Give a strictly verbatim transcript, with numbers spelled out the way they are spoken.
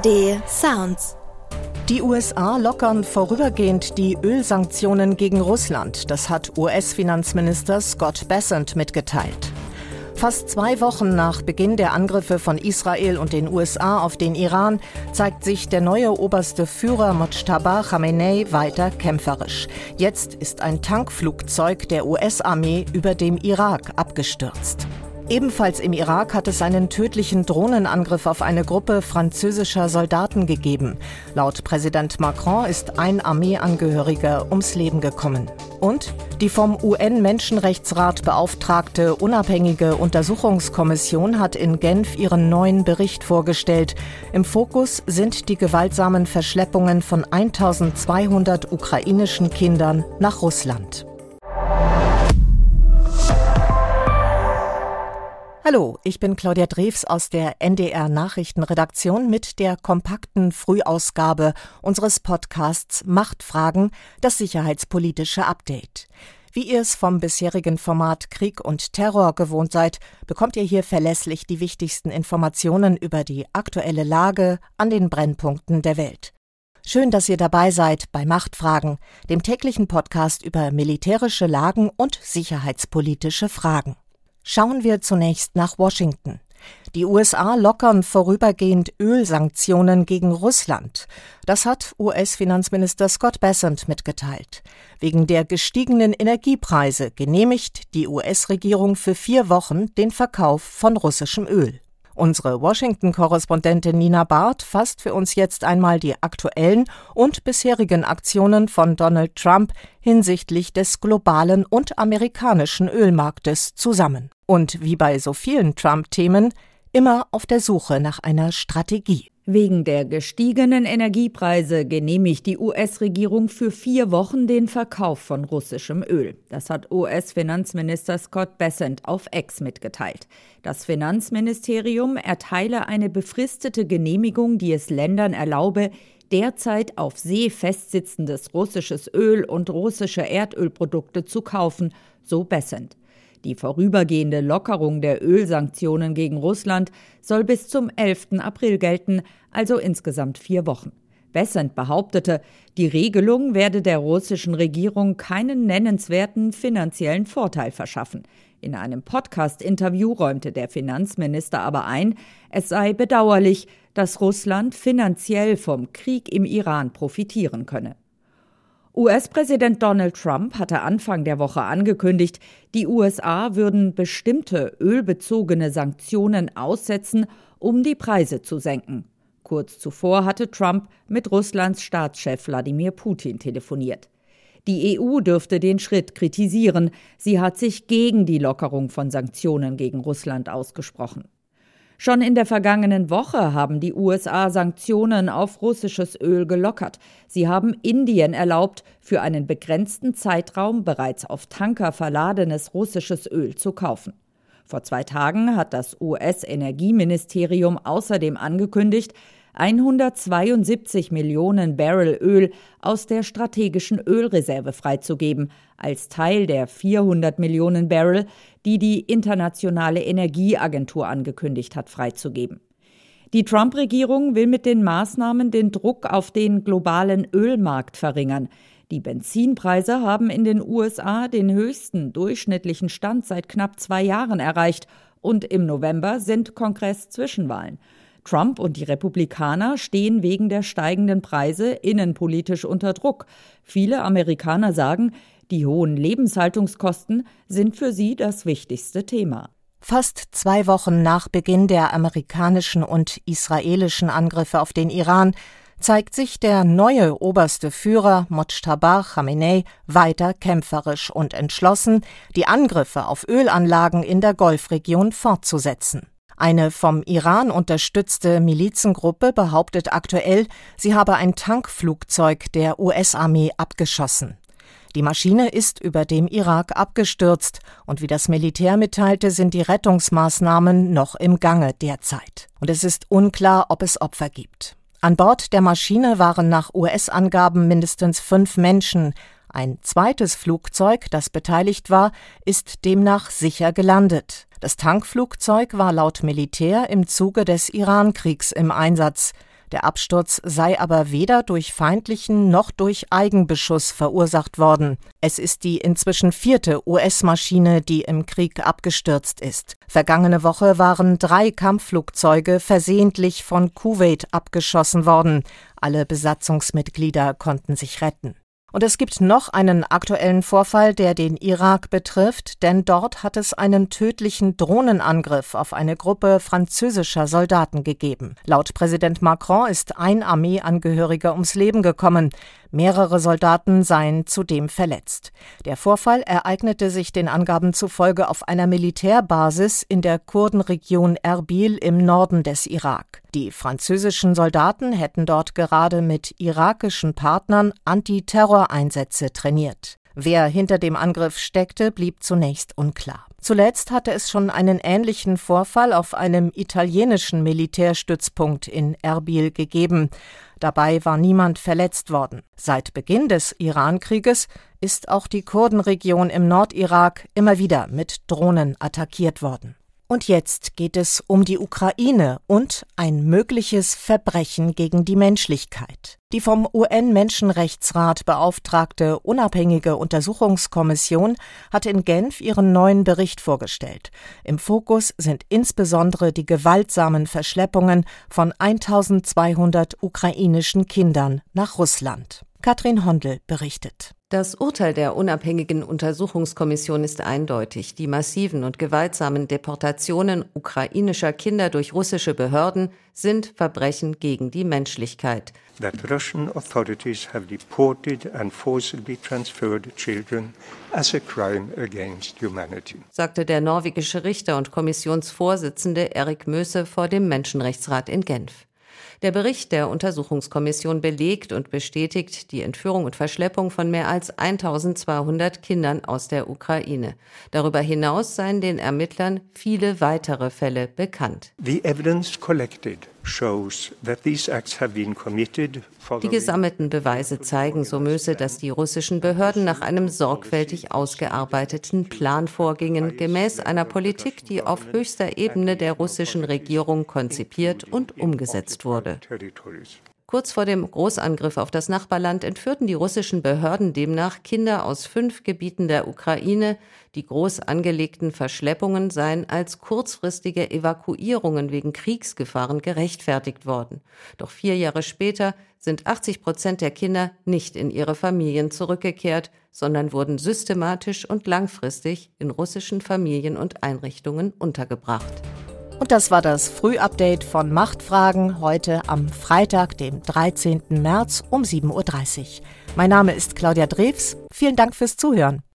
A R D Sounds. Die U S A lockern vorübergehend die Ölsanktionen gegen Russland. Das hat U S-Finanzminister Scott Bessent mitgeteilt. Fast zwei Wochen nach Beginn der Angriffe von Israel und den U S A auf den Iran zeigt sich der neue oberste Führer Mojtaba Chamenei weiter kämpferisch. Jetzt ist ein Tankflugzeug der U S-Armee über dem Irak abgestürzt. Ebenfalls im Irak hat es einen tödlichen Drohnenangriff auf eine Gruppe französischer Soldaten gegeben. Laut Präsident Macron ist ein Armeeangehöriger ums Leben gekommen. Und die vom U N-Menschenrechtsrat beauftragte unabhängige Untersuchungskommission hat in Genf ihren neuen Bericht vorgestellt. Im Fokus sind die gewaltsamen Verschleppungen von eintausendzweihundert ukrainischen Kindern nach Russland. Hallo, ich bin Claudia Drews aus der N D R-Nachrichtenredaktion mit der kompakten Frühausgabe unseres Podcasts Machtfragen, das sicherheitspolitische Update. Wie ihr es vom bisherigen Format Krieg und Terror gewohnt seid, bekommt ihr hier verlässlich die wichtigsten Informationen über die aktuelle Lage an den Brennpunkten der Welt. Schön, dass ihr dabei seid bei Machtfragen, dem täglichen Podcast über militärische Lagen und sicherheitspolitische Fragen. Schauen wir zunächst nach Washington. Die U S A lockern vorübergehend Ölsanktionen gegen Russland. Das hat U S-Finanzminister Scott Bessent mitgeteilt. Wegen der gestiegenen Energiepreise genehmigt die U S-Regierung für vier Wochen den Verkauf von russischem Öl. Unsere Washington-Korrespondentin Nina Barth fasst für uns jetzt einmal die aktuellen und bisherigen Aktionen von Donald Trump hinsichtlich des globalen und amerikanischen Ölmarktes zusammen. Und wie bei so vielen Trump-Themen, immer auf der Suche nach einer Strategie. Wegen der gestiegenen Energiepreise genehmigt die U S-Regierung für vier Wochen den Verkauf von russischem Öl. Das hat U S-Finanzminister Scott Bessent auf X mitgeteilt. Das Finanzministerium erteile eine befristete Genehmigung, die es Ländern erlaube, derzeit auf See festsitzendes russisches Öl und russische Erdölprodukte zu kaufen, so Bessent. Die vorübergehende Lockerung der Ölsanktionen gegen Russland soll bis zum elften April gelten, also insgesamt vier Wochen. Bessent behauptete, die Regelung werde der russischen Regierung keinen nennenswerten finanziellen Vorteil verschaffen. In einem Podcast-Interview räumte der Finanzminister aber ein, es sei bedauerlich, dass Russland finanziell vom Krieg im Iran profitieren könne. U S-Präsident Donald Trump hatte Anfang der Woche angekündigt, die U S A würden bestimmte ölbezogene Sanktionen aussetzen, um die Preise zu senken. Kurz zuvor hatte Trump mit Russlands Staatschef Wladimir Putin telefoniert. Die E U dürfte den Schritt kritisieren. Sie hat sich gegen die Lockerung von Sanktionen gegen Russland ausgesprochen. Schon in der vergangenen Woche haben die U S A Sanktionen auf russisches Öl gelockert. Sie haben Indien erlaubt, für einen begrenzten Zeitraum bereits auf Tanker verladenes russisches Öl zu kaufen. Vor zwei Tagen hat das U S-Energieministerium außerdem angekündigt, hundertzweiundsiebzig Millionen Barrel Öl aus der strategischen Ölreserve freizugeben, als Teil der vierhundert Millionen Barrel, die die Internationale Energieagentur angekündigt hat, freizugeben. Die Trump-Regierung will mit den Maßnahmen den Druck auf den globalen Ölmarkt verringern. Die Benzinpreise haben in den U S A den höchsten durchschnittlichen Stand seit knapp zwei Jahren erreicht und im November sind Kongress-Zwischenwahlen. Trump und die Republikaner stehen wegen der steigenden Preise innenpolitisch unter Druck. Viele Amerikaner sagen, die hohen Lebenshaltungskosten sind für sie das wichtigste Thema. Fast zwei Wochen nach Beginn der amerikanischen und israelischen Angriffe auf den Iran zeigt sich der neue oberste Führer Mojtaba Chamenei weiter kämpferisch und entschlossen, die Angriffe auf Ölanlagen in der Golfregion fortzusetzen. Eine vom Iran unterstützte Milizengruppe behauptet aktuell, sie habe ein Tankflugzeug der U S-Armee abgeschossen. Die Maschine ist über dem Irak abgestürzt und wie das Militär mitteilte, sind die Rettungsmaßnahmen noch im Gange derzeit. Und es ist unklar, ob es Opfer gibt. An Bord der Maschine waren nach U S-Angaben mindestens fünf Menschen. Ein zweites Flugzeug, das beteiligt war, ist demnach sicher gelandet. Das Tankflugzeug war laut Militär im Zuge des Iran-Kriegs im Einsatz. Der Absturz sei aber weder durch feindlichen noch durch Eigenbeschuss verursacht worden. Es ist die inzwischen vierte U S-Maschine, die im Krieg abgestürzt ist. Vergangene Woche waren drei Kampfflugzeuge versehentlich von Kuwait abgeschossen worden. Alle Besatzungsmitglieder konnten sich retten. Und es gibt noch einen aktuellen Vorfall, der den Irak betrifft, denn dort hat es einen tödlichen Drohnenangriff auf eine Gruppe französischer Soldaten gegeben. Laut Präsident Macron ist ein Armeeangehöriger ums Leben gekommen. Mehrere Soldaten seien zudem verletzt. Der Vorfall ereignete sich den Angaben zufolge auf einer Militärbasis in der Kurdenregion Erbil im Norden des Irak. Die französischen Soldaten hätten dort gerade mit irakischen Partnern Antiterroreinsätze trainiert. Wer hinter dem Angriff steckte, blieb zunächst unklar. Zuletzt hatte es schon einen ähnlichen Vorfall auf einem italienischen Militärstützpunkt in Erbil gegeben. Dabei war niemand verletzt worden. Seit Beginn des Irankrieges ist auch die Kurdenregion im Nordirak immer wieder mit Drohnen attackiert worden. Und jetzt geht es um die Ukraine und ein mögliches Verbrechen gegen die Menschlichkeit. Die vom U N-Menschenrechtsrat beauftragte unabhängige Untersuchungskommission hat in Genf ihren neuen Bericht vorgestellt. Im Fokus sind insbesondere die gewaltsamen Verschleppungen von eintausendzweihundert ukrainischen Kindern nach Russland. Katrin Hondel berichtet. Das Urteil der unabhängigen Untersuchungskommission ist eindeutig. Die massiven und gewaltsamen Deportationen ukrainischer Kinder durch russische Behörden sind Verbrechen gegen die Menschlichkeit. That Russian authorities have deported and forcibly transferred children as a crime against humanity, sagte der norwegische Richter und Kommissionsvorsitzende Erik Møse vor dem Menschenrechtsrat in Genf. Der Bericht der Untersuchungskommission belegt und bestätigt die Entführung und Verschleppung von mehr als eintausendzweihundert Kindern aus der Ukraine. Darüber hinaus seien den Ermittlern viele weitere Fälle bekannt. The evidence collected shows that these acts have been committed. Die gesammelten Beweise zeigen, so Møse, dass die russischen Behörden nach einem sorgfältig ausgearbeiteten Plan vorgingen, gemäß einer Politik, die auf höchster Ebene der russischen Regierung konzipiert und umgesetzt wurde. Kurz vor dem Großangriff auf das Nachbarland entführten die russischen Behörden demnach Kinder aus fünf Gebieten der Ukraine. Die groß angelegten Verschleppungen seien als kurzfristige Evakuierungen wegen Kriegsgefahren gerechtfertigt worden. Doch vier Jahre später sind achtzig Prozent der Kinder nicht in ihre Familien zurückgekehrt, sondern wurden systematisch und langfristig in russischen Familien und Einrichtungen untergebracht. Und das war das Frühupdate von Machtfragen heute am Freitag, dem dreizehnten März um sieben Uhr dreißig. Mein Name ist Claudia Drews. Vielen Dank fürs Zuhören.